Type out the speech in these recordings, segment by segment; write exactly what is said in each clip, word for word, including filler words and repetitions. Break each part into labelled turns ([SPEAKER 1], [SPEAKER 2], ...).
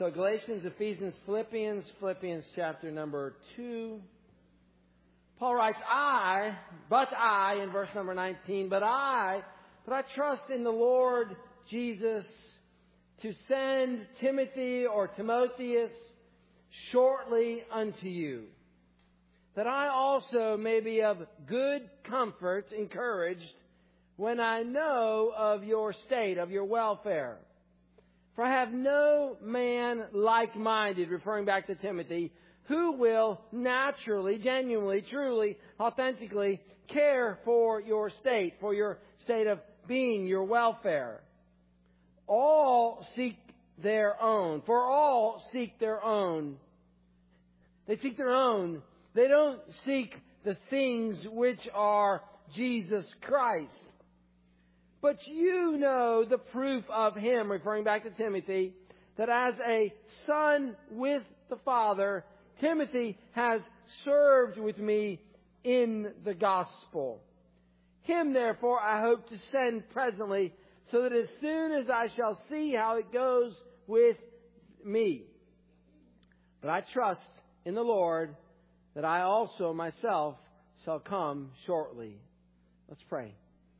[SPEAKER 1] So Galatians, Ephesians, Philippians, Philippians chapter number two. Paul writes, I, but I, in verse number nineteen, but I, but I trust in the Lord Jesus to send Timothy or Timotheus shortly unto you, that I also may be of good comfort, encouraged, when I know of your state, of your welfare. For I have no man like-minded, referring back to Timothy, who will naturally, genuinely, truly, authentically care for your state, for your state of being, your welfare. All seek their own. For all seek their own. They seek their own. They don't seek the things which are Jesus Christ. But you know the proof of him, referring back to Timothy, that as a son with the Father, Timothy has served with me in the gospel. Him, therefore, I hope to send presently, so that as soon as I shall see how it goes with me. But I trust in the Lord that I also myself shall come shortly. Let's pray.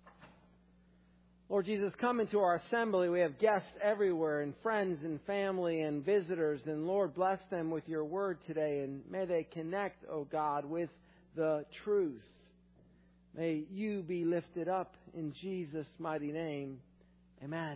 [SPEAKER 1] Lord Jesus, come into our assembly. We have guests everywhere, and friends and family and visitors. And Lord, bless them with your word today. And may they connect, O God, with the truth. May you be lifted up in Jesus' mighty name. Amen.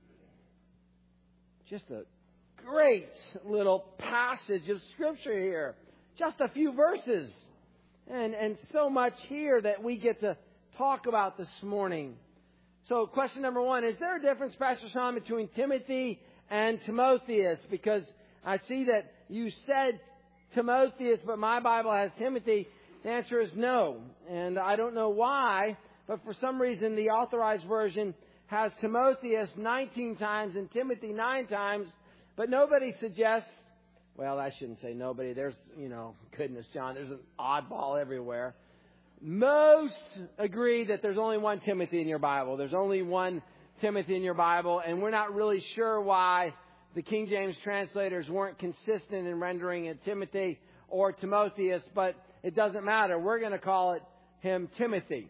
[SPEAKER 1] Just a great little passage of Scripture here. Just a few verses. And, and so much here that we get to talk about this morning. So question number one, is there a difference, Pastor Sean, between Timothy and Timotheus? Because I see that you said Timotheus, but my Bible has Timothy. The answer is no. And I don't know why, but for some reason the Authorized Version has Timotheus nineteen times and Timothy nine times. But nobody suggests, well, I shouldn't say nobody. There's, you know, goodness, John, there's an oddball everywhere. Most agree that there's only one Timothy in your Bible. There's only one Timothy in your Bible, and we're not really sure why the King James translators weren't consistent in rendering it Timothy or Timotheus, but it doesn't matter. We're going to call it him Timothy.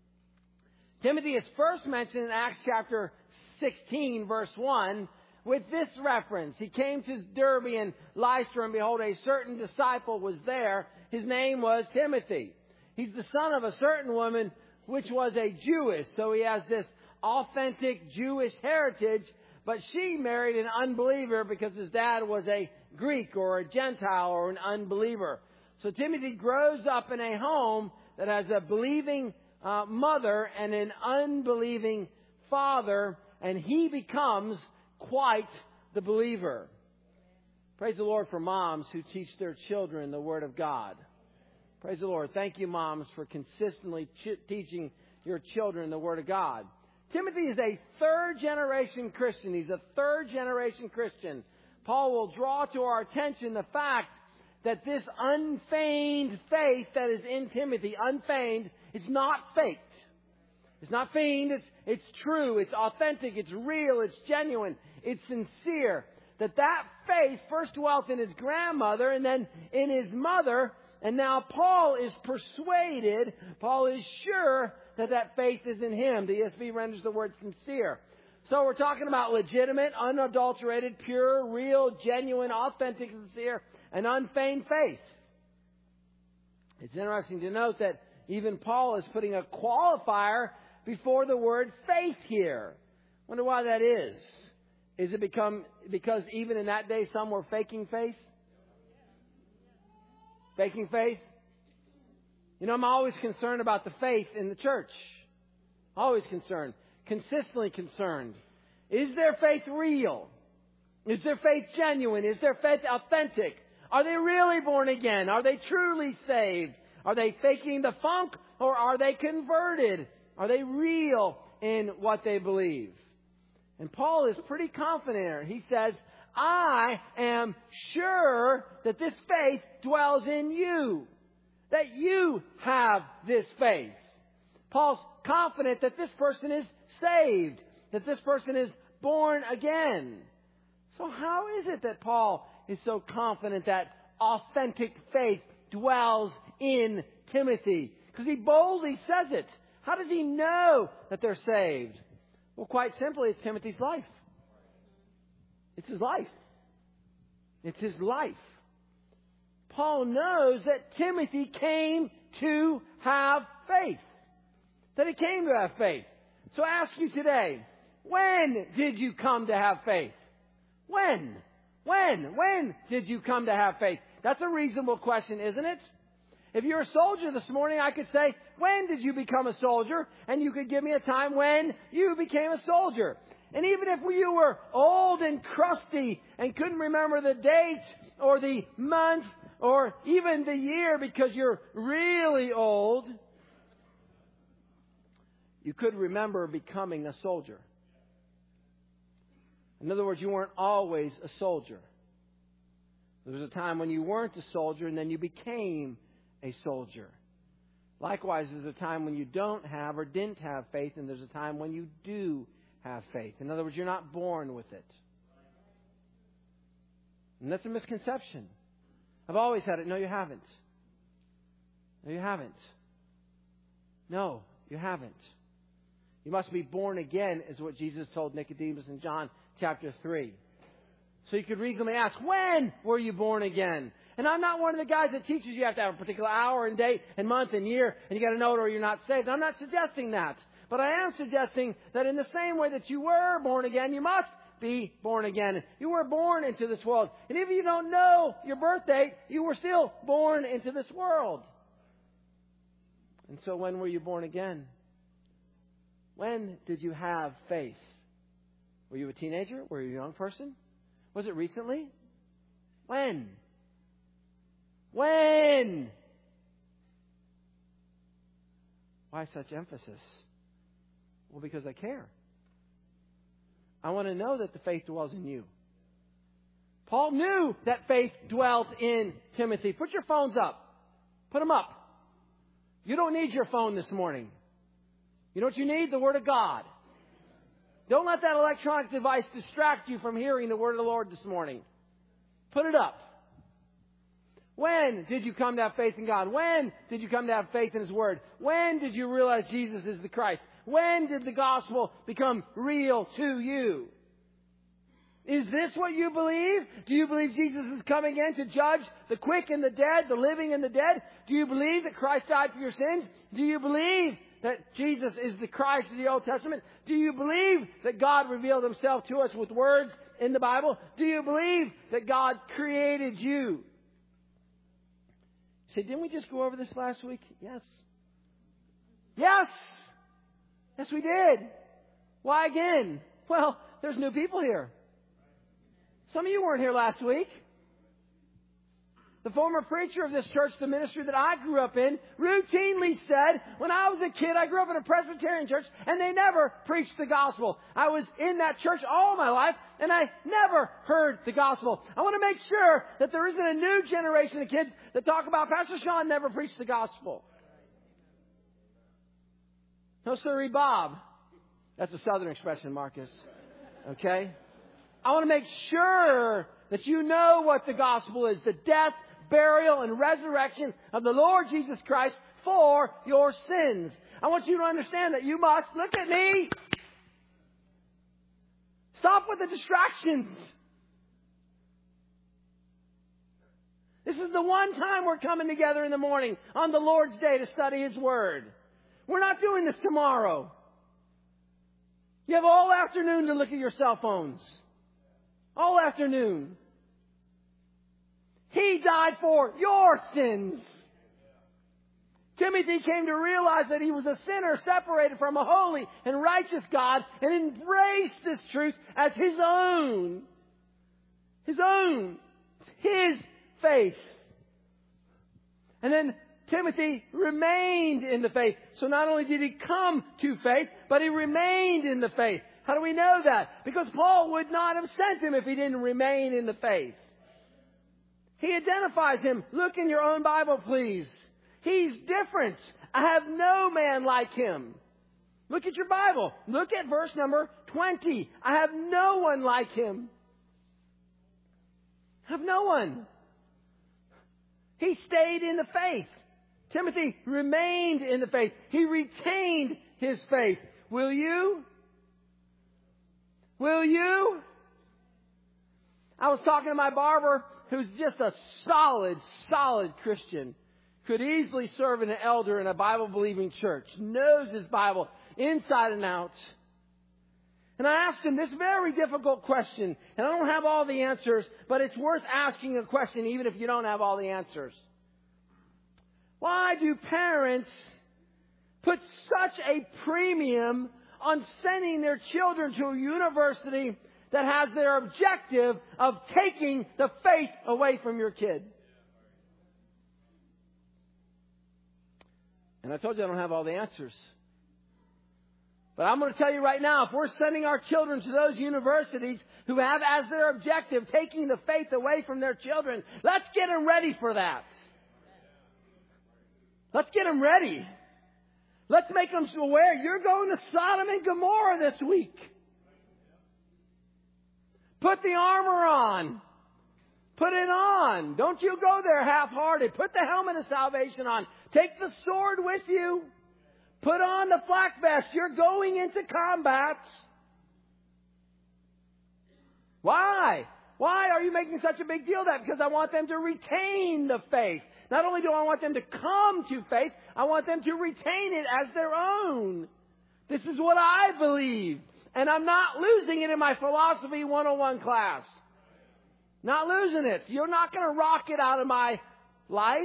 [SPEAKER 1] Timothy is first mentioned in Acts chapter sixteen, verse one, with this reference. He came to Derbe and Lystra, and behold, a certain disciple was there. His name was Timothy. He's the son of a certain woman, which was a Jewess. So he has this authentic Jewish heritage, but she married an unbeliever because his dad was a Greek or a Gentile or an unbeliever. So Timothy grows up in a home that has a believing uh, mother and an unbelieving father, and he becomes quite the believer. Praise the Lord for moms who teach their children the Word of God. Praise the Lord. Thank you, moms, for consistently ch- teaching your children the Word of God. Timothy is a third-generation Christian. He's a third-generation Christian. Paul will draw to our attention the fact that this unfeigned faith that is in Timothy, unfeigned, it's not faked. It's not feigned. It's, it's true. It's authentic. It's real. It's genuine. It's sincere. That that faith first dwelt in his grandmother and then in his mother. And now Paul is persuaded, Paul is sure that that faith is in him. The E S V renders the word sincere. So we're talking about legitimate, unadulterated, pure, real, genuine, authentic, sincere, and unfeigned faith. It's interesting to note that even Paul is putting a qualifier before the word faith here. Wonder why that is. Is it become because even in that day some were faking faith? Faking faith? You know, I'm always concerned about the faith in the church. Always concerned. Consistently concerned. Is their faith real? Is their faith genuine? Is their faith authentic? Are they really born again? Are they truly saved? Are they faking the funk or are they converted? Are they real in what they believe? And Paul is pretty confident here. He says, I am sure that this faith dwells in you. That you have this faith. Paul's confident that this person is saved. That this person is born again. So how is it that Paul is so confident that authentic faith dwells in Timothy? Because he boldly says it. How does he know that they're saved? Well, quite simply, it's Timothy's life. It's his life. It's his life. Paul knows that Timothy came to have faith. That he came to have faith. So I ask you today, when did you come to have faith? When? When? When did you come to have faith? That's a reasonable question, isn't it? If you're a soldier this morning, I could say, when did you become a soldier? And you could give me a time when you became a soldier. And even if you were old and crusty and couldn't remember the date or the month or even the year because you're really old, you could remember becoming a soldier. In other words, you weren't always a soldier. There was a time when you weren't a soldier and then you became a soldier. Likewise, there's a time when you don't have or didn't have faith, and there's a time when you do have faith. In other words, you're not born with it. And that's a misconception. I've always had it. No, you haven't. No, you haven't. No, you haven't. You must be born again, is what Jesus told Nicodemus in John chapter three. So you could reasonably ask, when were you born again? And I'm not one of the guys that teaches you have to have a particular hour and date and month and year, and you got to know it or you're not saved. I'm not suggesting that. But I am suggesting that in the same way that you were born again, you must be born again. You were born into this world. And if you don't know your birth date, you were still born into this world. And so when were you born again? When did you have faith? Were you a teenager? Were you a young person? Was it recently? When? When? Why such emphasis? Well, because I care. I want to know that the faith dwells in you. Paul knew that faith dwelt in Timothy. Put your phones up. Put them up. You don't need your phone this morning. You know what you need? The Word of God. Don't let that electronic device distract you from hearing the Word of the Lord this morning. Put it up. When did you come to have faith in God? When did you come to have faith in His Word? When did you realize Jesus is the Christ? When did the gospel become real to you? Is this what you believe? Do you believe Jesus is coming again to judge the quick and the dead, the living and the dead? Do you believe that Christ died for your sins? Do you believe that Jesus is the Christ of the Old Testament? Do you believe that God revealed Himself to us with words in the Bible? Do you believe that God created you? Say, didn't we just go over this last week? Yes. Yes! Yes, we did. Why again? Well, there's new people here. Some of you weren't here last week. The former preacher of this church, the ministry that I grew up in, routinely said, when I was a kid, I grew up in a Presbyterian church, and they never preached the gospel. I was in that church all my life, and I never heard the gospel. I want to make sure that there isn't a new generation of kids that talk about, Pastor Sean never preached the gospel. No, sirree, Bob. That's a southern expression, Marcus. Okay? I want to make sure that you know what the gospel is. The death, burial, and resurrection of the Lord Jesus Christ for your sins. I want you to understand that you must, look at me, stop with the distractions. This is the one time we're coming together in the morning on the Lord's Day to study His Word. We're not doing this tomorrow. You have all afternoon to look at your cell phones. All afternoon. He died for your sins. Timothy came to realize that he was a sinner separated from a holy and righteous God and embraced this truth as his own. His own. His faith. And then Timothy remained in the faith. So not only did he come to faith, but he remained in the faith. How do we know that? Because Paul would not have sent him if he didn't remain in the faith. He identifies him. Look in your own Bible, please. He's different. I have no man like him. Look at your Bible. Look at verse number twenty. I have no one like him. I have no one. He stayed in the faith. Timothy remained in the faith. He retained his faith. Will you? Will you? I was talking to my barber, who's just a solid, solid Christian. Could easily serve as an elder in a Bible-believing church. Knows his Bible inside and out. And I asked him this very difficult question. And I don't have all the answers, but it's worth asking a question even if you don't have all the answers. Why do parents put such a premium on sending their children to a university that has their objective of taking the faith away from your kid? And I told you I don't have all the answers. But I'm going to tell you right now, if we're sending our children to those universities who have as their objective taking the faith away from their children, let's get them ready for that. Let's get them ready. Let's make them aware you're going to Sodom and Gomorrah this week. Put the armor on. Put it on. Don't you go there half-hearted. Put the helmet of salvation on. Take the sword with you. Put on the flak vest. You're going into combat. Why? Why are you making such a big deal of that? Because I want them to retain the faith. Not only do I want them to come to faith, I want them to retain it as their own. This is what I believe. And I'm not losing it in my Philosophy one oh one class. Not losing it. You're not going to rock it out of my life.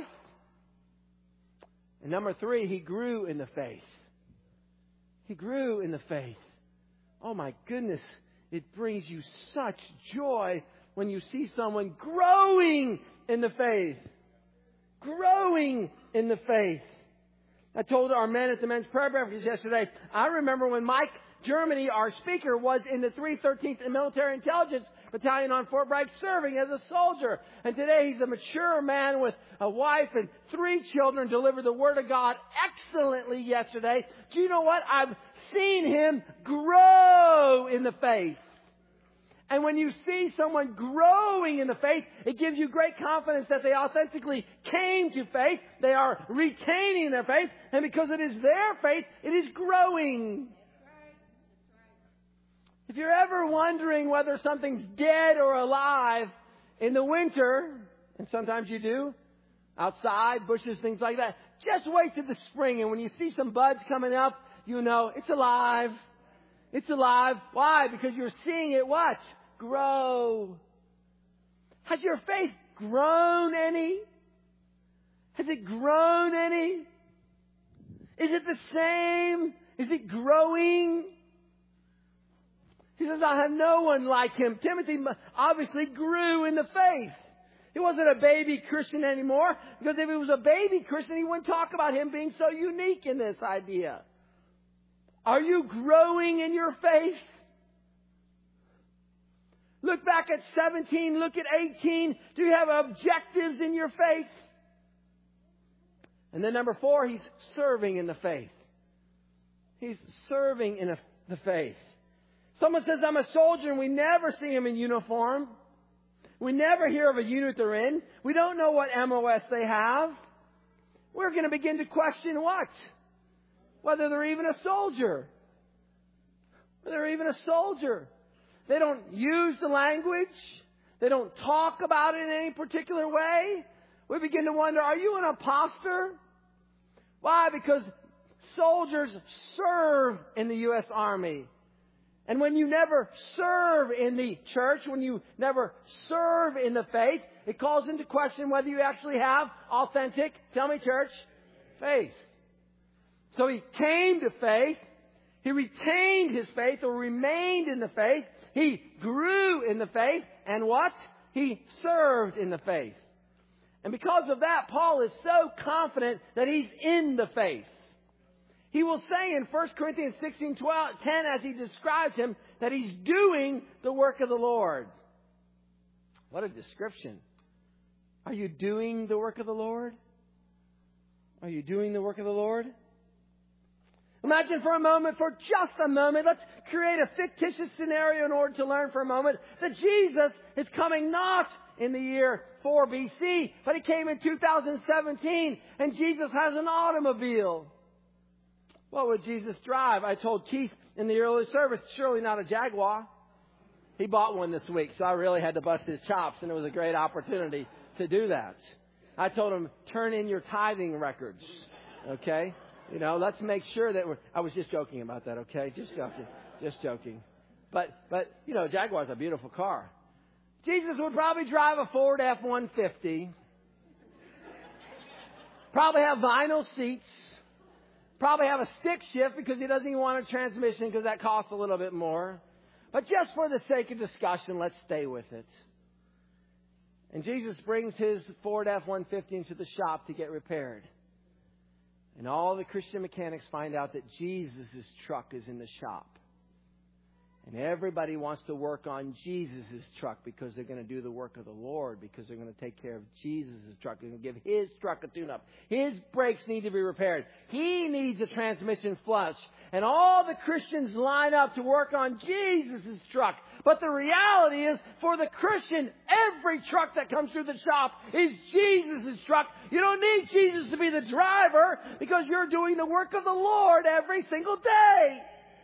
[SPEAKER 1] And number three, he grew in the faith. He grew in the faith. Oh my goodness. It brings you such joy when you see someone growing in the faith. Growing in the faith. I told our men at the men's prayer breakfast yesterday, I remember when Mike Germany, our speaker, was in the three thirteenth Military Intelligence Battalion on Fort Bragg serving as a soldier. And today he's a mature man with a wife and three children, delivered the Word of God excellently yesterday. Do you know what? I've seen him grow in the faith. And when you see someone growing in the faith, it gives you great confidence that they authentically came to faith. They are retaining their faith. And because it is their faith, it is growing. If you're ever wondering whether something's dead or alive in the winter, and sometimes you do, outside, bushes, things like that, just wait till the spring. And when you see some buds coming up, you know it's alive. It's alive. Why? Because you're seeing it what? Grow. Has your faith grown any? Has it grown any? Is it the same? Is it growing? He says, I have no one like him. Timothy obviously grew in the faith. He wasn't a baby Christian anymore, because if he was a baby Christian, he wouldn't talk about him being so unique in this idea. Are you growing in your faith? Look back at seventeen, look at eighteen. Do you have objectives in your faith? And then number four, he's serving in the faith. He's serving in a, the faith. Someone says, I'm a soldier, and we never see him in uniform. We never hear of a unit they're in. We don't know what M O S they have. We're going to begin to question what? Whether they're even a soldier. Whether they're even a soldier. They don't use the language. They don't talk about it in any particular way. We begin to wonder, are you an imposter? Why? Because soldiers serve in the U S Army. And when you never serve in the church, when you never serve in the faith, it calls into question whether you actually have authentic, tell me church, faith. So he came to faith. He retained his faith or remained in the faith. He grew in the faith. And what? He served in the faith. And because of that, Paul is so confident that he's in the faith. He will say in First Corinthians sixteen, twelve, ten, as he describes him, that he's doing the work of the Lord. What a description. Are you doing the work of the Lord? Are you doing the work of the Lord? Imagine for a moment, for just a moment, let's create a fictitious scenario in order to learn for a moment that Jesus is coming not in the year four B C, but He came in two thousand seventeen, and Jesus has an automobile. What would Jesus drive? I told Keith in the early service, surely not a Jaguar. He bought one this week, so I really had to bust his chops, and it was a great opportunity to do that. I told him, turn in your tithing records, okay? You know, let's make sure that we're... I was just joking about that, okay? Just joking. Just joking. But, but you know, Jaguar's a beautiful car. Jesus would probably drive a Ford F one fifty. Probably have vinyl seats. Probably have a stick shift because He doesn't even want a transmission because that costs a little bit more. But just for the sake of discussion, let's stay with it. And Jesus brings His Ford F one fifty into the shop to get repaired. And all the Christian mechanics find out that Jesus' truck is in the shop. And everybody wants to work on Jesus' truck because they're going to do the work of the Lord, because they're going to take care of Jesus' truck. They're going to give His truck a tune-up. His brakes need to be repaired. He needs a transmission flush. And all the Christians line up to work on Jesus' truck. But the reality is, for the Christian, every truck that comes through the shop is Jesus' truck. You don't need Jesus to be the driver because you're doing the work of the Lord every single day.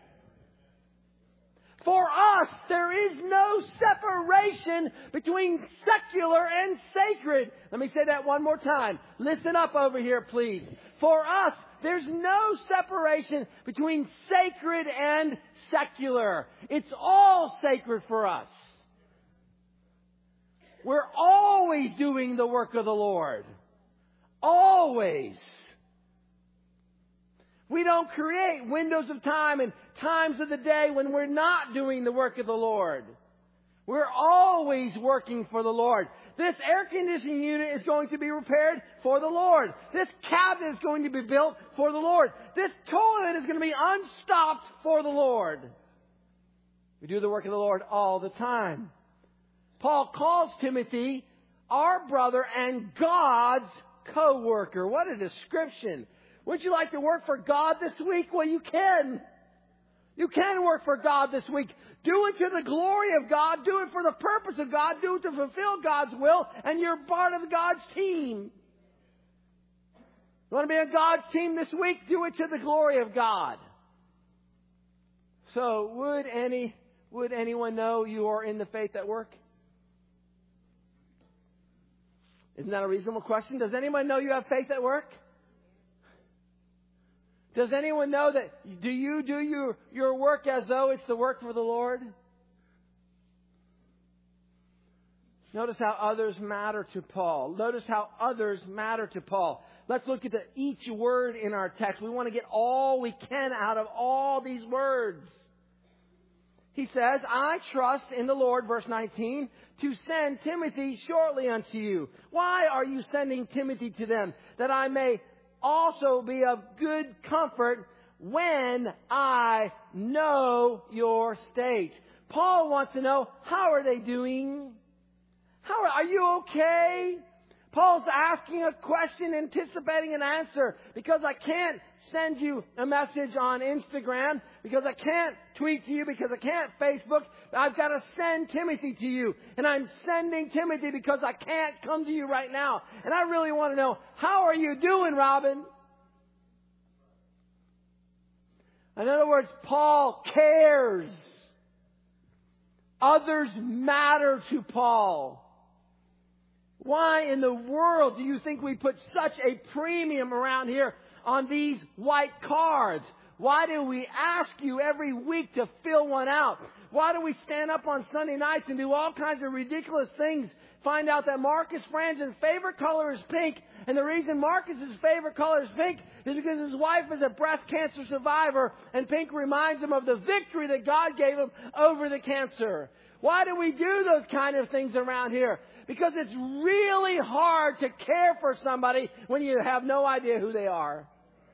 [SPEAKER 1] For us, there is no separation between secular and sacred. Let me say that one more time. Listen up over here, please. For us, there's no separation between sacred and secular. It's all sacred for us. We're always doing the work of the Lord. Always. We don't create windows of time and times of the day when we're not doing the work of the Lord. We're always working for the Lord. This air conditioning unit is going to be repaired for the Lord. This cabinet is going to be built for the Lord. This toilet is going to be unstopped for the Lord. We do the work of the Lord all the time. Paul calls Timothy our brother and God's co-worker. What a description. Would you like to work for God this week? Well, you can. You can work for God this week. Do it to the glory of God. Do it for the purpose of God. Do it to fulfill God's will. And you're part of God's team. You want to be on God's team this week? Do it to the glory of God. So, would any, would anyone know you are in the faith at work? Isn't that a reasonable question? Does anyone know you have faith at work? Does anyone know that, do you do your, your work as though it's the work for the Lord? Notice how others matter to Paul. Notice how others matter to Paul. Let's look at the, each word in our text. We want to get all we can out of all these words. He says, I trust in the Lord, verse nineteen, to send Timothy shortly unto you. Why are you sending Timothy to them? That I may also be of good comfort when I know your state. Paul wants to know, how are they doing? How are, are you okay? Paul's asking a question, anticipating an answer, because I can't send you a message on Instagram, because I can't tweet to you, because I can't Facebook. I've got to send Timothy to you. And I'm sending Timothy because I can't come to you right now. And I really want to know, how are you doing, Robin? In other words, Paul cares. Others matter to Paul. Why in the world do you think we put such a premium around here on these white cards? Why do we ask you every week to fill one out? Why do we stand up on Sunday nights and do all kinds of ridiculous things? Find out that Marcus Franzen's favorite color is pink. And the reason Marcus's favorite color is pink is because his wife is a breast cancer survivor. And pink reminds him of the victory that God gave him over the cancer. Why do we do those kind of things around here? Because it's really hard to care for somebody when you have no idea who they are.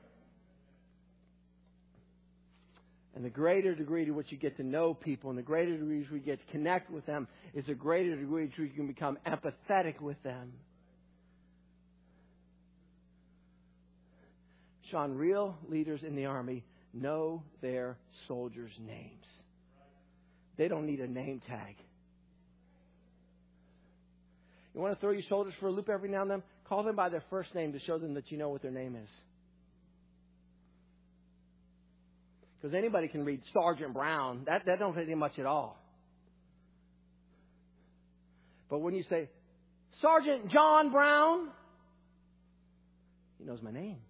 [SPEAKER 1] And the greater degree to which you get to know people and the greater degree to which you get to connect with them is the greater degree to which you can become empathetic with them. Sean, real leaders in the Army know their soldiers' names. They don't need a name tag. You want to throw your shoulders for a loop every now and then? Call them by their first name to show them that you know what their name is. Because anybody can read Sergeant Brown. That, that don't mean much at all. But when you say, Sergeant John Brown, he knows my name.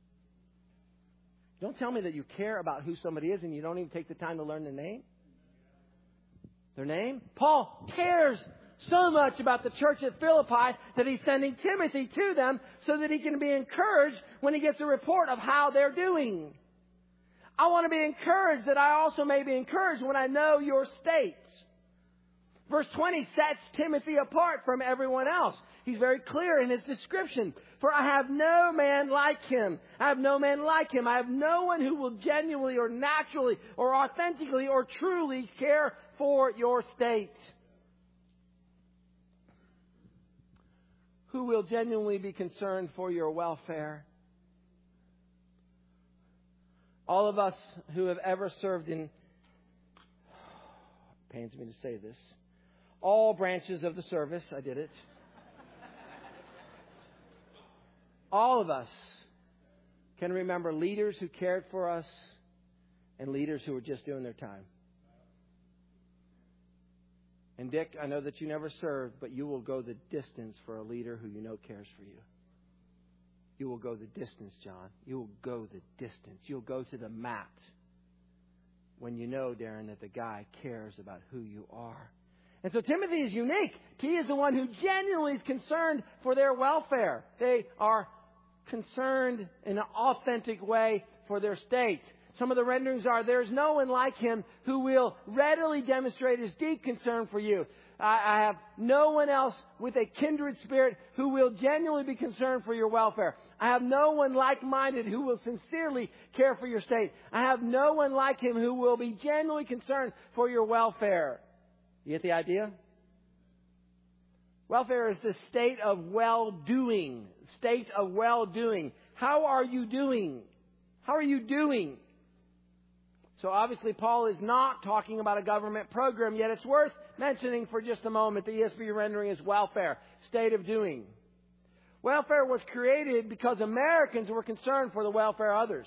[SPEAKER 1] Don't tell me that you care about who somebody is and you don't even take the time to learn their name. Their name? Paul cares so much about the church at Philippi that he's sending Timothy to them so that he can be encouraged when he gets a report of how they're doing. I want to be encouraged that I also may be encouraged when I know your state. Verse twenty sets Timothy apart from everyone else. He's very clear in his description. For I have no man like him. I have no man like him. I have no one who will genuinely or naturally or authentically or truly care for your state. Who will genuinely be concerned for your welfare? All of us who have ever served in, pains me to say this, all branches of the service, I did it. All of us can remember leaders who cared for us and leaders who were just doing their time. And Dick, I know that you never served, but you will go the distance for a leader who you know cares for you. You will go the distance, John. You will go the distance. You'll go to the mat when you know, Darren, that the guy cares about who you are. And so Timothy is unique. He is the one who genuinely is concerned for their welfare. They are concerned in an authentic way for their state. Some of the renderings are, there is no one like him who will readily demonstrate his deep concern for you. I, I have no one else with a kindred spirit who will genuinely be concerned for your welfare. I have no one like-minded who will sincerely care for your state. I have no one like him who will be genuinely concerned for your welfare. You get the idea? Welfare is the state of well-doing. State of well-doing. How are you doing? How are you doing? So obviously Paul is not talking about a government program, yet it's worth mentioning for just a moment. The E S V rendering is welfare, state of doing. Welfare was created because Americans were concerned for the welfare of others.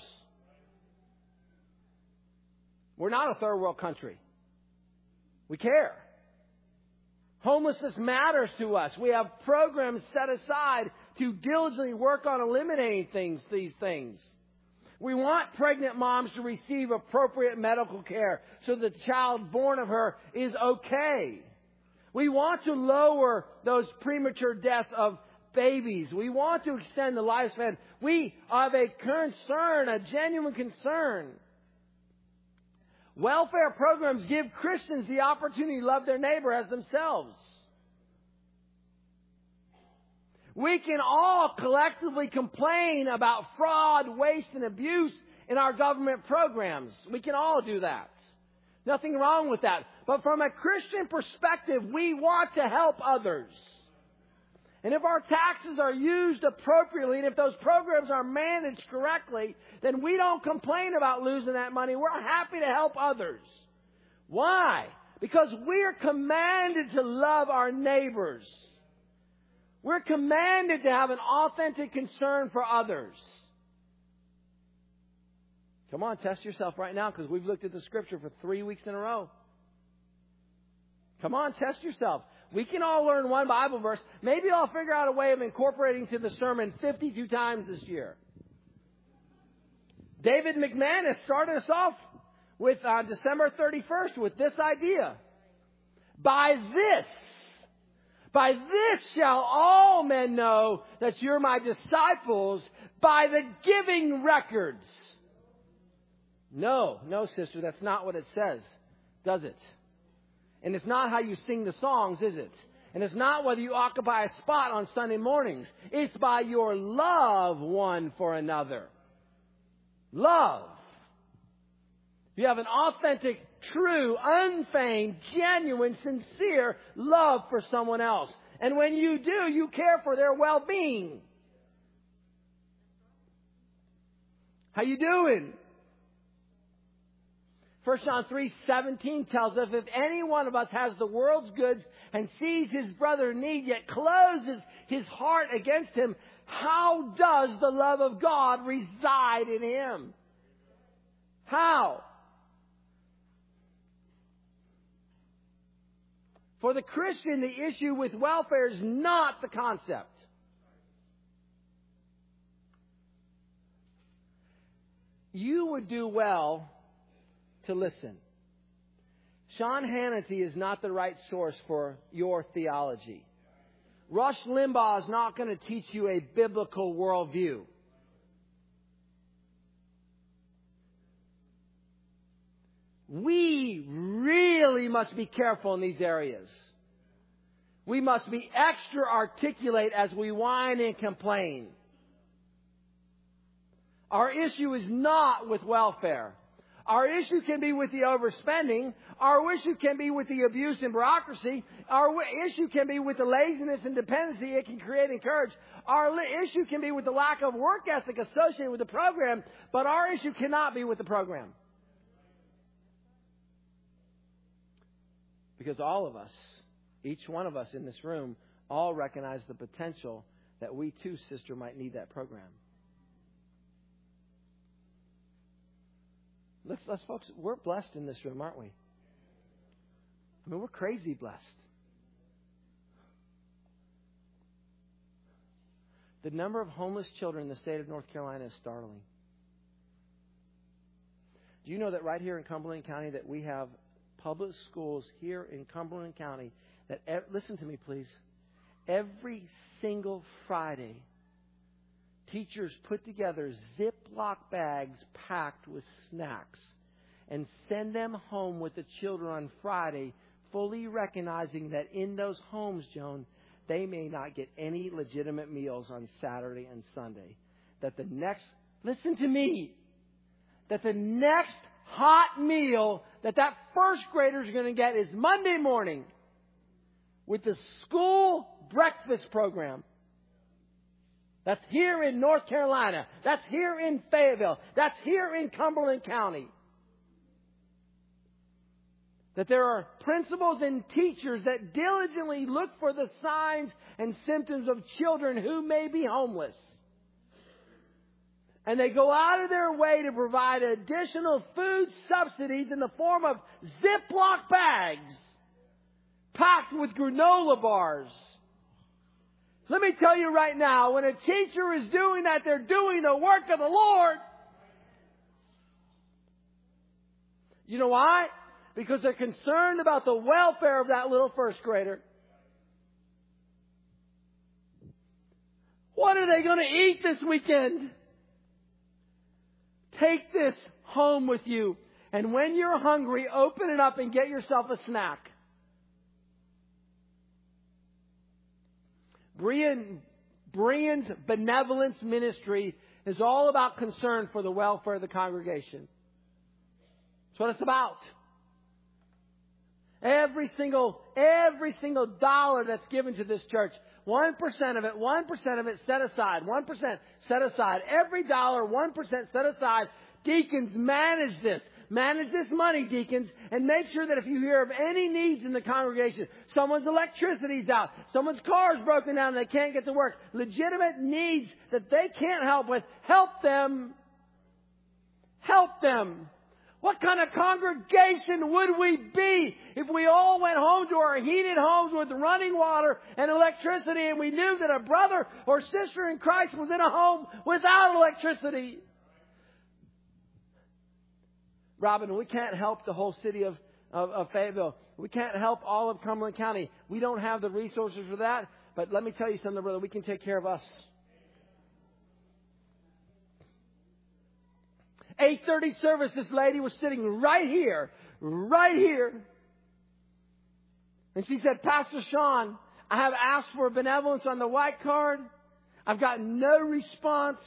[SPEAKER 1] We're not a third world country. We care. Homelessness matters to us. We have programs set aside to diligently work on eliminating things, these things. We want pregnant moms to receive appropriate medical care so the child born of her is okay. We want to lower those premature deaths of babies. We want to extend the lifespan. We have a concern, a genuine concern. Welfare programs give Christians the opportunity to love their neighbor as themselves. We can all collectively complain about fraud, waste, and abuse in our government programs. We can all do that. Nothing wrong with that. But from a Christian perspective, we want to help others. And if our taxes are used appropriately, and if those programs are managed correctly, then we don't complain about losing that money. We're happy to help others. Why? Because we're commanded to love our neighbors. We're commanded to have an authentic concern for others. Come on, test yourself right now, because we've looked at the Scripture for three weeks in a row. Come on, test yourself. We can all learn one Bible verse. Maybe I'll figure out a way of incorporating to the sermon fifty-two times this year. David McManus started us off with on December thirty-first with this idea. By this, by this shall all men know that you're my disciples, by the giving records. No, no, sister, that's not what it says, does it? And it's not how you sing the songs, is it? And it's not whether you occupy a spot on Sunday mornings. It's by your love one for another. Love. You have an authentic, true, unfeigned, genuine, sincere love for someone else. And when you do, you care for their well-being. How you doing? First John three seventeen tells us, if any one of us has the world's goods and sees his brother in need, yet closes his heart against him, how does the love of God reside in him? How? For the Christian, the issue with welfare is not the concept. You would do well to listen. Sean Hannity is not the right source for your theology. Rush Limbaugh is not going to teach you a biblical worldview. We really must be careful in these areas. We must be extra articulate as we whine and complain. Our issue is not with welfare. Our issue can be with the overspending. Our issue can be with the abuse and bureaucracy. Our issue can be with the laziness and dependency it can create and encourage. Our issue can be with the lack of work ethic associated with the program. But our issue cannot be with the program. Because all of us, each one of us in this room, all recognize the potential that we too, sister, might need that program. Let's, let's, folks, we're blessed in this room, aren't we? I mean, we're crazy blessed. The number of homeless children in the state of North Carolina is startling. Do you know that right here in Cumberland County that we have public schools here in Cumberland County that, listen to me please, every single Friday, teachers put together Ziploc bags packed with snacks and send them home with the children on Friday, fully recognizing that in those homes, Joan, they may not get any legitimate meals on Saturday and Sunday. That the next, listen to me, that the next hot meal that that first grader is going to get is Monday morning with the school breakfast program. That's here in North Carolina. That's here in Fayetteville. That's here in Cumberland County. That there are principals and teachers that diligently look for the signs and symptoms of children who may be homeless. And they go out of their way to provide additional food subsidies in the form of Ziploc bags packed with granola bars. Let me tell you right now, when a teacher is doing that, they're doing the work of the Lord. You know why? Because they're concerned about the welfare of that little first grader. What are they going to eat this weekend? Take this home with you. And when you're hungry, open it up and get yourself a snack. Brian, Brian's benevolence ministry is all about concern for the welfare of the congregation. That's what it's about. Every single, every single dollar that's given to this church, one percent of it, one percent of it set aside, one percent set aside. Every dollar, one percent set aside. Deacons manage this. Manage this money, deacons, and make sure that if you hear of any needs in the congregation, someone's electricity's out, someone's car's broken down and they can't get to work, legitimate needs that they can't help with, help them. Help them. What kind of congregation would we be if we all went home to our heated homes with running water and electricity and we knew that a brother or sister in Christ was in a home without electricity? Robin, we can't help the whole city of, of, of Fayetteville. We can't help all of Cumberland County. We don't have the resources for that. But let me tell you something, brother. We can take care of us. eight thirty service, this lady was sitting right here, right here. And she said, Pastor Sean, I have asked for benevolence on the white card. I've got no response.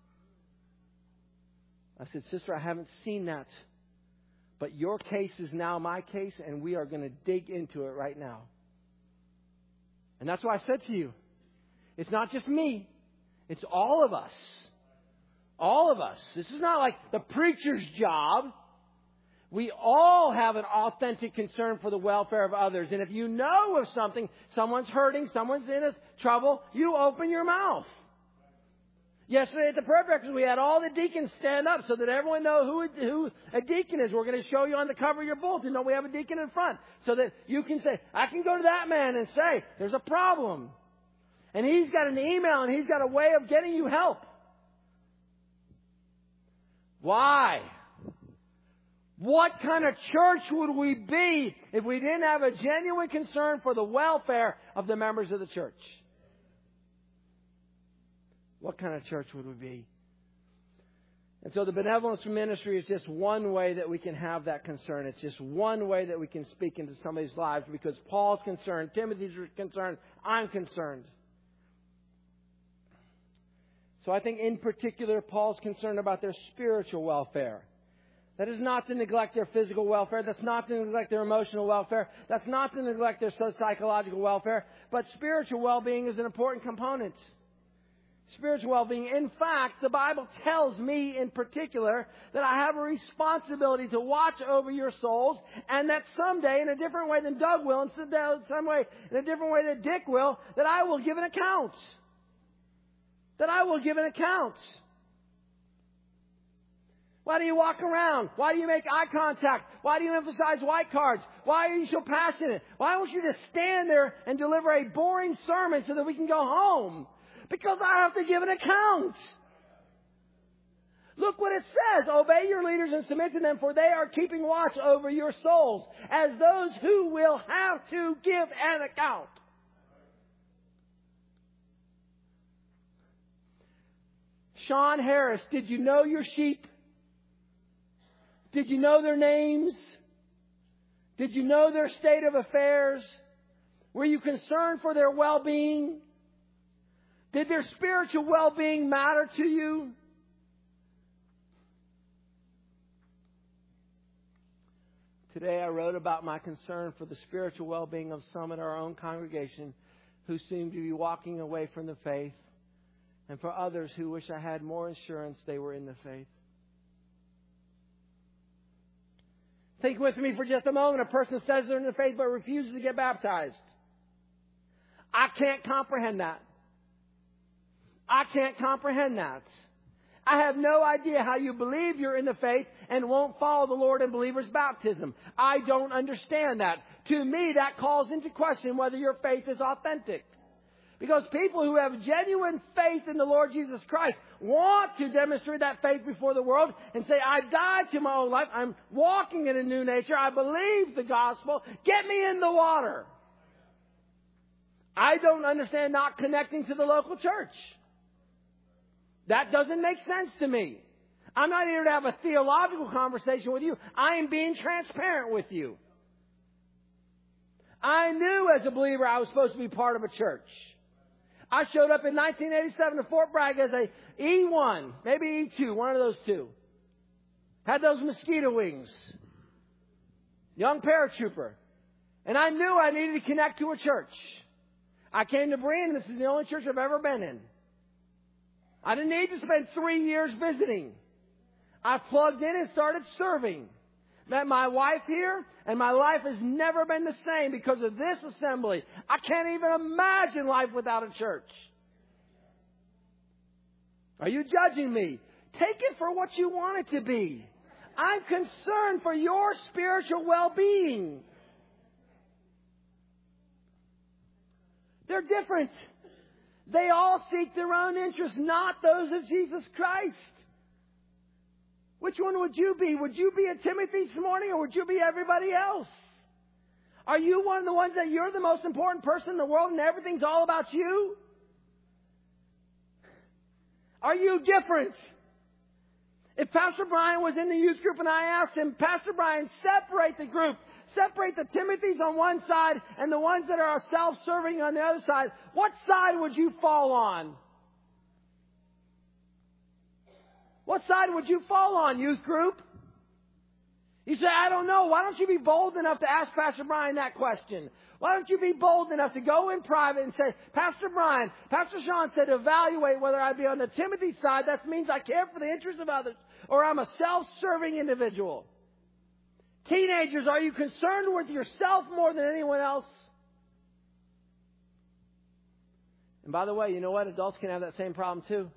[SPEAKER 1] I said, sister, I haven't seen that. But your case is now my case, and we are going to dig into it right now. And that's why I said to you, it's not just me. It's all of us. All of us. This is not like the preacher's job. We all have an authentic concern for the welfare of others. And if you know of something, someone's hurting, someone's in a trouble, you open your mouth. Yesterday at the prayer breakfast, we had all the deacons stand up so that everyone know who, who a deacon is. We're going to show you on the cover of your bulletin. No, we have a deacon in front so that you can say, I can go to that man and say, there's a problem. And he's got an email and he's got a way of getting you help. Why? What kind of church would we be if we didn't have a genuine concern for the welfare of the members of the church? What kind of church would we be? And so the benevolence ministry is just one way that we can have that concern. It's just one way that we can speak into somebody's lives because Paul's concerned, Timothy's concerned, I'm concerned. So I think in particular Paul's concerned about their spiritual welfare. That is not to neglect their physical welfare. That's not to neglect their emotional welfare. That's not to neglect their psychological welfare. But spiritual well-being is an important component. Spiritual well-being. In fact, the Bible tells me in particular that I have a responsibility to watch over your souls and that someday, in a different way than Doug will, and some way, in a different way than Dick will, that I will give an account. That I will give an account. Why do you walk around? Why do you make eye contact? Why do you emphasize white cards? Why are you so passionate? Why don't you just stand there and deliver a boring sermon so that we can go home? Because I have to give an account. Look what it says. Obey your leaders and submit to them, for they are keeping watch over your souls, as those who will have to give an account. Sean Harris, did you know your sheep? Did you know their names? Did you know their state of affairs? Were you concerned for their well-being? Did their spiritual well-being matter to you? Today I wrote about my concern for the spiritual well-being of some in our own congregation who seem to be walking away from the faith, and for others who wish I had more assurance they were in the faith. Think with me for just a moment. A person says they're in the faith but refuses to get baptized. I can't comprehend that. I can't comprehend that. I have no idea how you believe you're in the faith and won't follow the Lord in believer's baptism. I don't understand that. To me, that calls into question whether your faith is authentic. Because people who have genuine faith in the Lord Jesus Christ want to demonstrate that faith before the world and say, I died to my own life. I'm walking in a new nature. I believe the gospel. Get me in the water. I don't understand not connecting to the local church. That doesn't make sense to me. I'm not here to have a theological conversation with you. I am being transparent with you. I knew as a believer I was supposed to be part of a church. I showed up in nineteen eighty-seven to Fort Bragg as a E one, maybe E two, one of those two. Had those mosquito wings. Young paratrooper. And I knew I needed to connect to a church. I came to Berean, and this is the only church I've ever been in. I didn't need to spend three years visiting. I plugged in and started serving. Met my wife here, and my life has never been the same because of this assembly. I can't even imagine life without a church. Are you judging me? Take it for what you want it to be. I'm concerned for your spiritual well-being. They're different. They all seek their own interests, not those of Jesus Christ. Which one would you be? Would you be a Timothy this morning, or would you be everybody else? Are you one of the ones that you're the most important person in the world and everything's all about you? Are you different? If Pastor Brian was in the youth group and I asked him, Pastor Brian, separate the group. Separate the Timothys on one side and the ones that are self-serving on the other side. What side would you fall on? What side would you fall on, youth group? You say, I don't know. Why don't you be bold enough to ask Pastor Brian that question? Why don't you be bold enough to go in private and say, Pastor Brian, Pastor Sean said evaluate whether I be on the Timothy side. That means I care for the interests of others, or I'm a self-serving individual. Teenagers, are you concerned with yourself more than anyone else? And by the way, you know what? Adults can have that same problem too.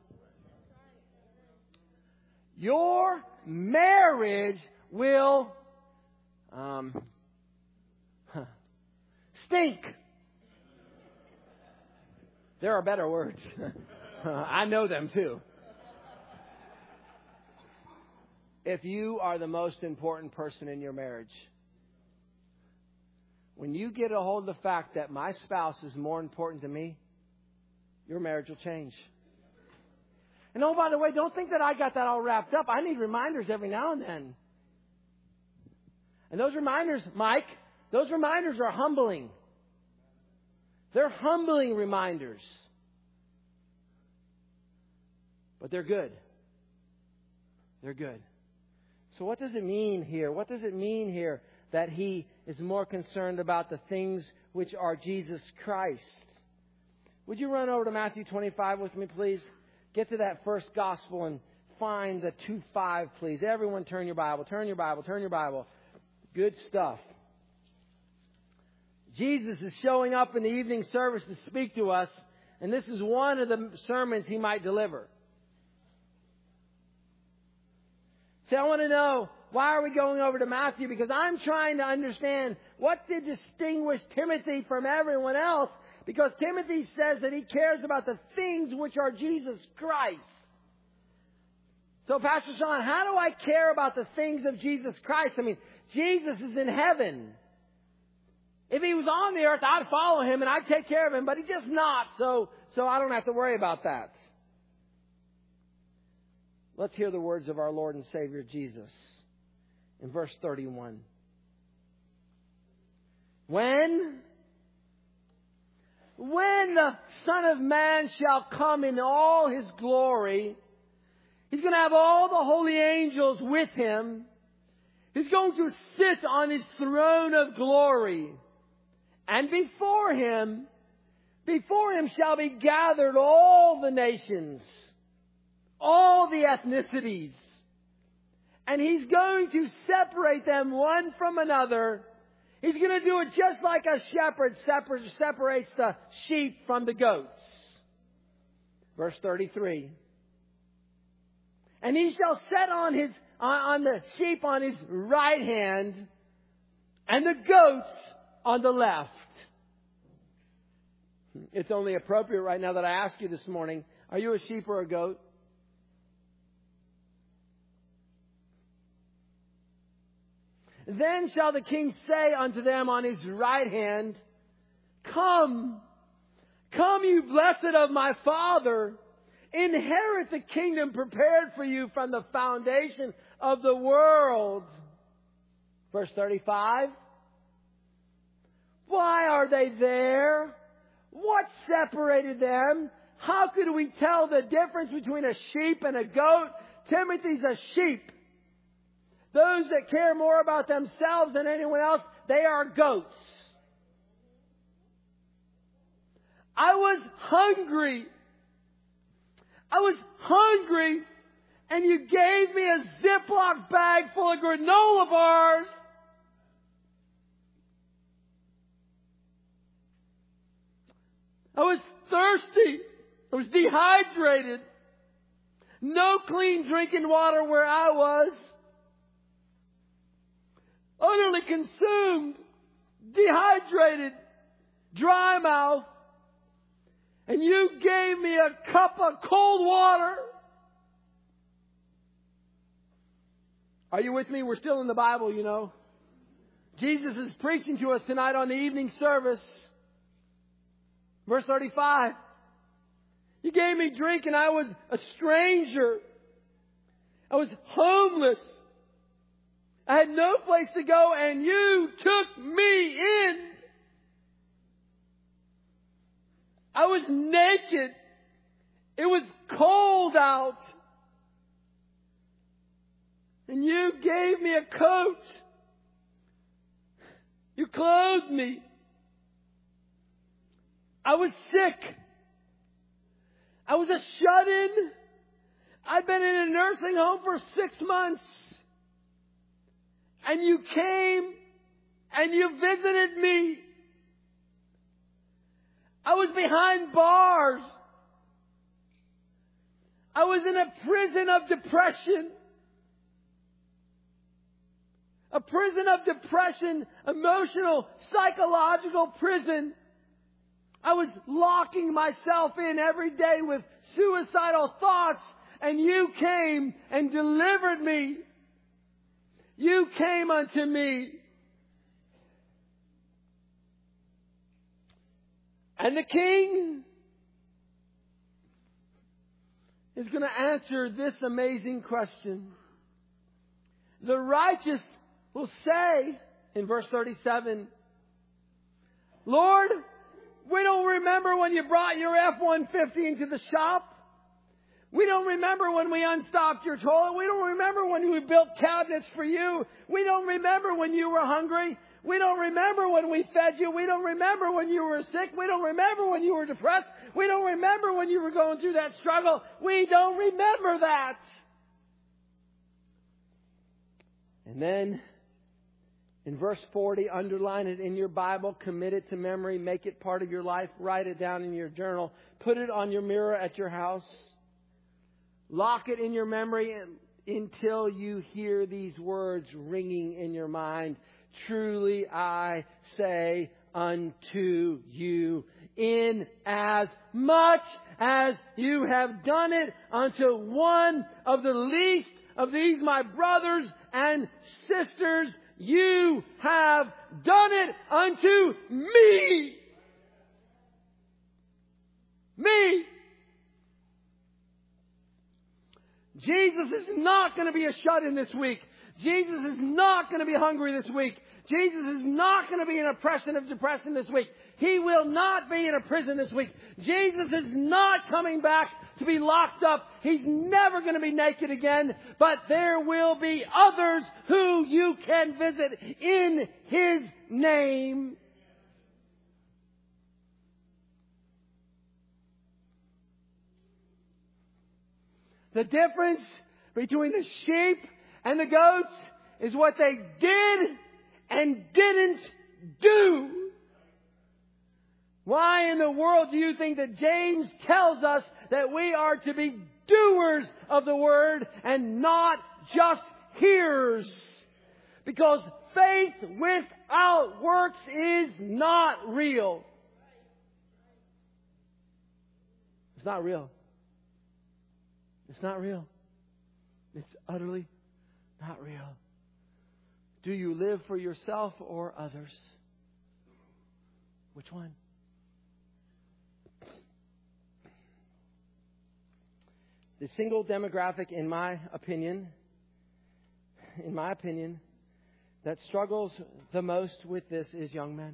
[SPEAKER 1] Your marriage will um, stink. There are better words. I know them too. If you are the most important person in your marriage, when you get a hold of the fact that my spouse is more important to me, your marriage will change. And oh, by the way, don't think that I got that all wrapped up. I need reminders every now and then. And those reminders, Mike, those reminders are humbling. They're humbling reminders. But they're good. They're good. So what does it mean here? What does it mean here that he is more concerned about the things which are Jesus Christ? Would you run over to Matthew twenty-five with me, please? Get to that first gospel and find the two five, please. Everyone turn your Bible, turn your Bible, turn your Bible. Good stuff. Jesus is showing up in the evening service to speak to us, and this is one of the sermons he might deliver. See, I want to know, why are we going over to Matthew? Because I'm trying to understand what did distinguish Timothy from everyone else. Because Timothy says that he cares about the things which are Jesus Christ. So, Pastor Sean, how do I care about the things of Jesus Christ? I mean, Jesus is in heaven. If he was on the earth, I'd follow him and I'd take care of him. But he's just not, so, so I don't have to worry about that. Let's hear the words of our Lord and Savior Jesus in verse thirty-one. When, when the Son of Man shall come in all his glory, he's going to have all the holy angels with him. He's going to sit on his throne of glory. And before him, before him shall be gathered all the nations, all the ethnicities. And he's going to separate them one from another. He's going to do it just like a shepherd separates the sheep from the goats. Verse thirty-three. And he shall set on his on the sheep on his right hand, and the goats on the left. It's only appropriate right now that I ask you this morning, are you a sheep or a goat? Then shall the king say unto them on his right hand, Come, come you blessed of my Father, inherit the kingdom prepared for you from the foundation of the world. Verse thirty-five. Why are they there? What separated them? How could we tell the difference between a sheep and a goat? Timothy's a sheep. Those that care more about themselves than anyone else, they are goats. I was hungry. I was hungry, and you gave me a Ziploc bag full of granola bars. I was thirsty. I was dehydrated. No clean drinking water where I was. Utterly consumed, dehydrated, dry mouth. And you gave me a cup of cold water. Are you with me? We're still in the Bible, you know. Jesus is preaching to us tonight on the evening service. Verse thirty-five. You gave me drink and I was a stranger. I was homeless. I had no place to go and you took me in. I was naked. It was cold out. And you gave me a coat. You clothed me. I was sick. I was a shut-in. I'd been in a nursing home for six months. And you came and you visited me. I was behind bars. I was in a prison of depression. A prison of depression, emotional, psychological prison. I was locking myself in every day with suicidal thoughts, and you came and delivered me. You came unto me. And the King is going to answer this amazing question. The righteous will say in verse thirty-seven, Lord, we don't remember when you brought your F one fifty into the shop. We don't remember when we unstopped your toilet. We don't remember when we built cabinets for you. We don't remember when you were hungry. We don't remember when we fed you. We don't remember when you were sick. We don't remember when you were depressed. We don't remember when you were going through that struggle. We don't remember that. And then in verse forty, underline it in your Bible, commit it to memory, make it part of your life, write it down in your journal, put it on your mirror at your house, lock it in your memory until you hear these words ringing in your mind. Truly I say unto you, in as much as you have done it unto one of the least of these my brothers and sisters, you have done it unto me. Me. Jesus is not going to be a shut-in this week. Jesus is not going to be hungry this week. Jesus is not going to be in a prison of depression this week. He will not be in a prison this week. Jesus is not coming back to be locked up. He's never going to be naked again. But there will be others who you can visit in His name. The difference between the sheep and the goats is what they did and didn't do. Why in the world do you think that James tells us that we are to be doers of the word and not just hearers? Because faith without works is not real. It's not real. It's not real. It's utterly not real. Do you live for yourself or others? Which one? The single demographic, in my opinion, in my opinion, that struggles the most with this is young men.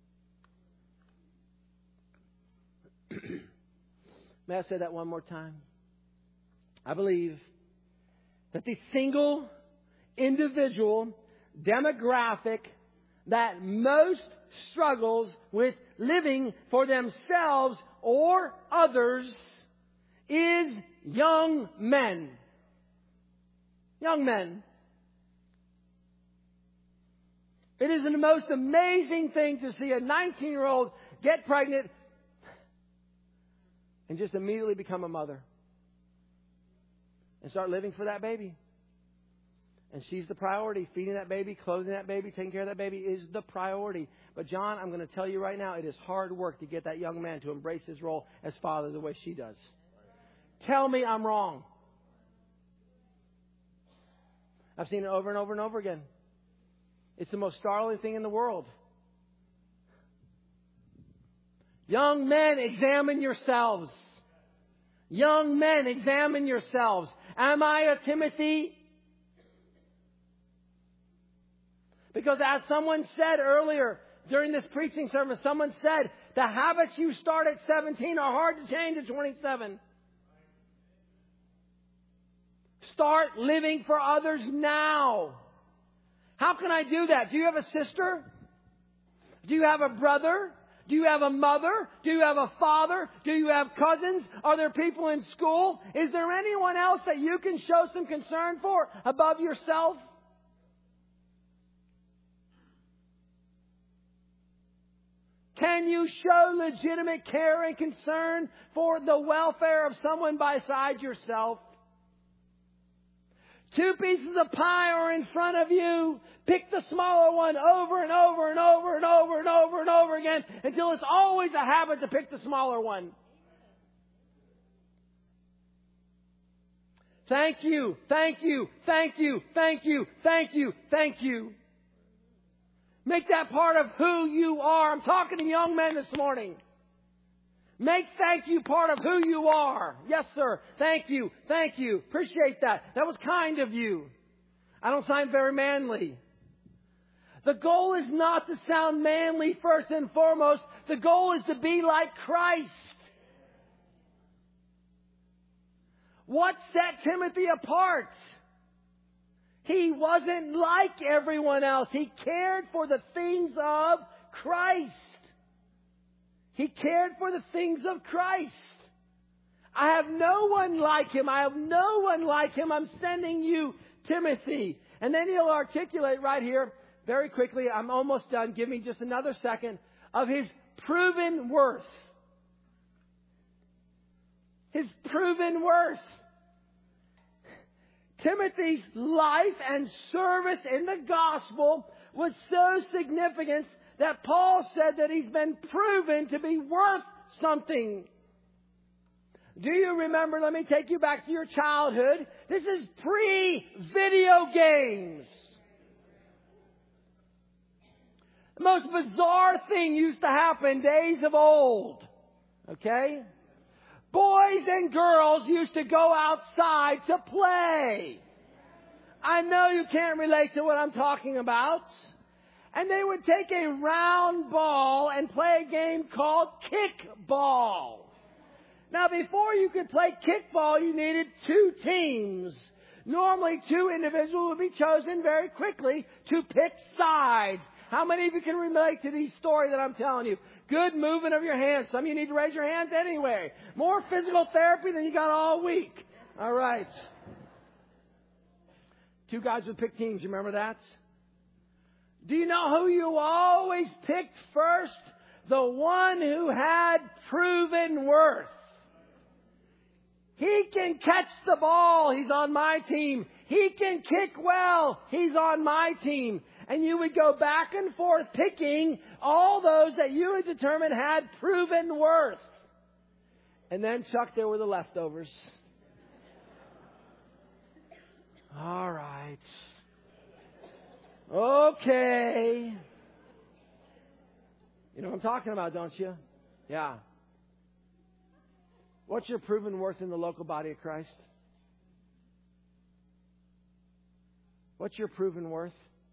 [SPEAKER 1] May I say that one more time? I believe that the single individual demographic that most struggles with living for themselves or others is young men. Young men. It is the most amazing thing to see a nineteen-year-old get pregnant and just immediately become a mother. And start living for that baby. And she's the priority. Feeding that baby, clothing that baby, taking care of that baby is the priority. But John, I'm going to tell you right now, it is hard work to get that young man to embrace his role as father the way she does. Tell me I'm wrong. I've seen it over and over and over again. It's the most startling thing in the world. Young men, examine yourselves. Young men, examine yourselves. Am I a Timothy? Because as someone said earlier during this preaching service, someone said the habits you start at seventeen are hard to change at twenty-seven. Start living for others now. How can I do that? Do you have a sister? Do you have a brother? Do you have a mother? Do you have a father? Do you have cousins? Are there people in school? Is there anyone else that you can show some concern for above yourself? Can you show legitimate care and concern for the welfare of someone beside yourself? Two pieces of pie are in front of you. Pick the smaller one over and over and over and over and over and over again until it's always a habit to pick the smaller one. Thank you, thank you, thank you, thank you, thank you, thank you. Make that part of who you are. I'm talking to young men this morning. Make thank you part of who you are. Yes, sir. Thank you. Thank you. Appreciate that. That was kind of you. I don't sound very manly. The goal is not to sound manly first and foremost. The goal is to be like Christ. What set Timothy apart? He wasn't like everyone else. He cared for the things of Christ. He cared for the things of Christ. I have no one like him. I have no one like him. I'm sending you Timothy. And then he'll articulate right here, very quickly, I'm almost done. Give me just another second, of his proven worth. His proven worth. Timothy's life and service in the gospel was so significant that Paul said that he's been proven to be worth something. Do you remember? Let me take you back to your childhood. This is pre-video games. The most bizarre thing used to happen days of old. Okay? Boys and girls used to go outside to play. I know you can't relate to what I'm talking about. And they would take a round ball and play a game called kickball. Now, before you could play kickball, you needed two teams. Normally, two individuals would be chosen very quickly to pick sides. How many of you can relate to these stories that I'm telling you? Good movement of your hands. Some of you need to raise your hands anyway. More physical therapy than you got all week. All right. Two guys would pick teams. You remember that? Do you know who you always picked first? The one who had proven worth. He can catch the ball. He's on my team. He can kick well. He's on my team. And you would go back and forth picking all those that you had determined had proven worth. And then, Chuck, there were the leftovers. All right. Okay. You know what I'm talking about, don't you? Yeah. What's your proven worth in the local body of Christ? What's your proven worth?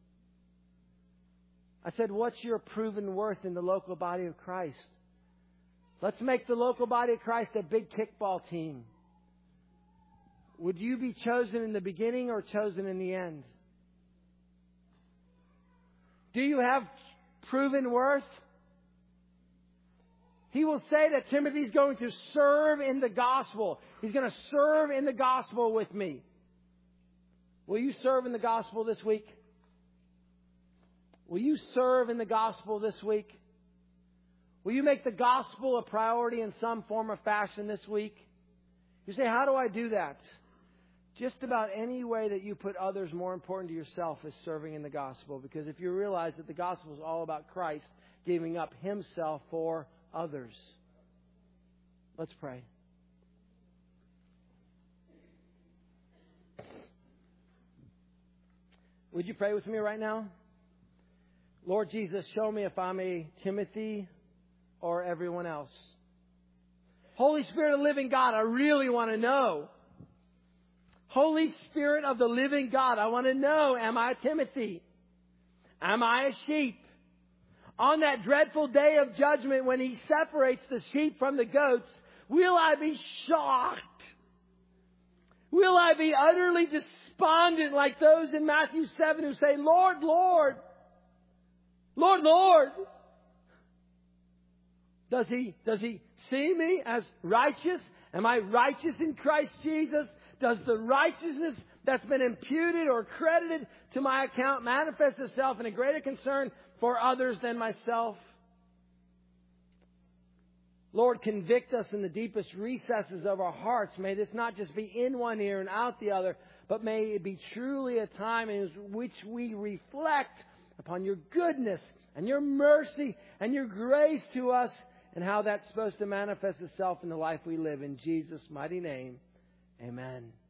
[SPEAKER 1] I said, what's your proven worth in the local body of Christ? Let's make the local body of Christ a big kickball team. Would you be chosen in the beginning or chosen in the end? Do you have proven worth? He will say that Timothy's going to serve in the gospel. He's going to serve in the gospel with me. Will you serve in the gospel this week? Will you serve in the gospel this week? Will you make the gospel a priority in some form or fashion this week? You say, how do I do that? Just about any way that you put others more important to yourself is serving in the gospel. Because if you realize that the gospel is all about Christ giving up Himself for others. Let's pray. Would you pray with me right now? Lord Jesus, show me if I'm a Timothy or everyone else. Holy Spirit of the living God, I really want to know. Holy Spirit of the living God, I want to know, am I a Timothy? Am I a sheep? On that dreadful day of judgment when He separates the sheep from the goats, will I be shocked? Will I be utterly despondent like those in Matthew seven who say, Lord, Lord, Lord, Lord? Does He, does He see me as righteous? Am I righteous in Christ Jesus? Does the righteousness that's been imputed or credited to my account manifest itself in a greater concern for others than myself? Lord, convict us in the deepest recesses of our hearts. May this not just be in one ear and out the other, but may it be truly a time in which we reflect upon your goodness and your mercy and your grace to us and how that's supposed to manifest itself in the life we live. In Jesus' mighty name, amen.